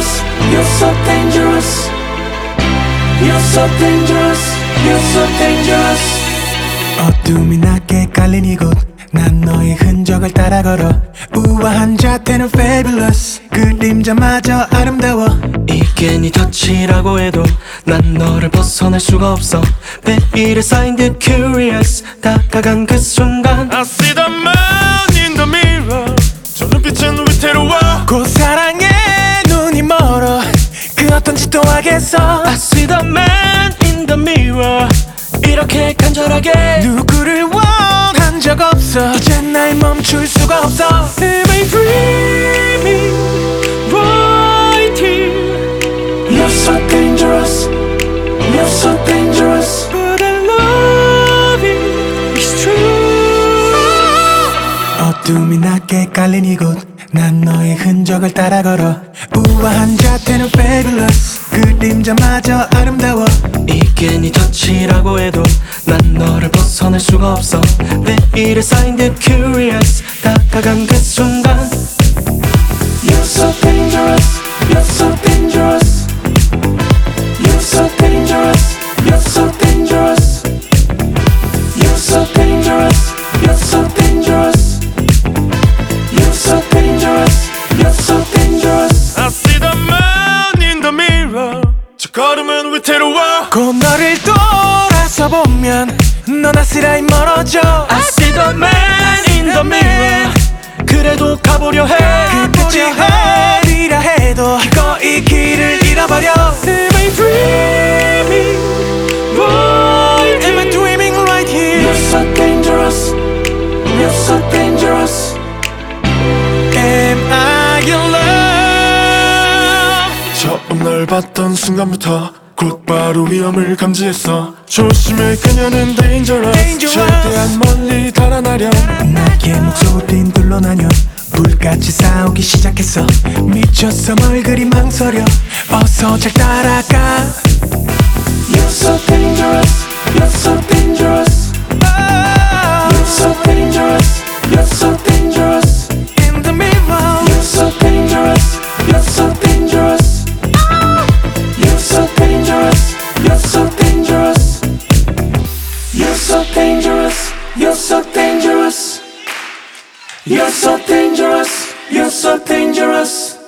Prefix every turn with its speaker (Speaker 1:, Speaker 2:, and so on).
Speaker 1: dangerous. You're so dangerous. You're so dangerous. You're so dangerous.
Speaker 2: 어둠이 낮게 깔린 이곳 난 너의 흔적을 따라 걸어 우아한 자태는 fabulous 그림자마저 아름다워
Speaker 3: 이게 네 덫이라고 해도 난 너를 벗어날 수가 없어 베일에 쌓인 듯 curious 다가간 그 순간
Speaker 4: I see the man in the mirror. 저 눈빛은 위태로워.
Speaker 2: 곧 사랑에 눈이 멀어 그 어떤 짓도 하겠어
Speaker 3: I see the man in the mirror 이렇게 간절하게
Speaker 2: 누구를 원한 적 없어 이젠 날 멈출 수가 없어
Speaker 3: Am I dreaming right here
Speaker 1: You're so dangerous. You're so dangerous.
Speaker 3: But I love you It's true
Speaker 2: 어둠이 낮게 깔린 이곳 난 너의 흔적을 따라 걸어 우아한 자태는 fabulous 그림자마저 아름다워
Speaker 3: 이게 네 덫이라고 해도 난 너를 벗어날 수가 없어 베일에 쌓인 듯 curious 다가간 그 순간
Speaker 1: You're so dangerous. You're so dangerous. You're so dangerous. You're so dangerous. You're so dangerous. You're so dangerous. You're so dangerous. You're so dangerous.
Speaker 4: I see the man in the mirror. 저 걸음은 위태로워.
Speaker 2: 곧 너를 돌아서 보면 넌 아스라이 멀어져
Speaker 3: I see the man in the mirror 그래도 가보려 해
Speaker 2: 그 끝이 어디라 해도 기꺼이 길을 잃어버려
Speaker 3: Am I dreaming right
Speaker 2: Am I dreaming right here
Speaker 1: You're so dangerous. You're so dangerous.
Speaker 2: Am I in love
Speaker 4: 처음 널 봤던 순간부터 곧바로 위험을 감지했어. 조심해 그녀는 dangerous. 최대한 멀리 달아나려.
Speaker 2: 나의 목소리는 둘로 나뉘어 불같이 싸우기 시작했어 미쳤어 뭘 그리 망설여 어서 잘 따라가
Speaker 1: You're so dangerous. You're so dangerous. You're so dangerous. You're so dangerous.
Speaker 2: In the mirror
Speaker 1: You're so dangerous. You're so dangerous. You're so dangerous. You're so dangerous. You're so dangerous. You're so dangerous. You're so dangerous. You're so dangerous.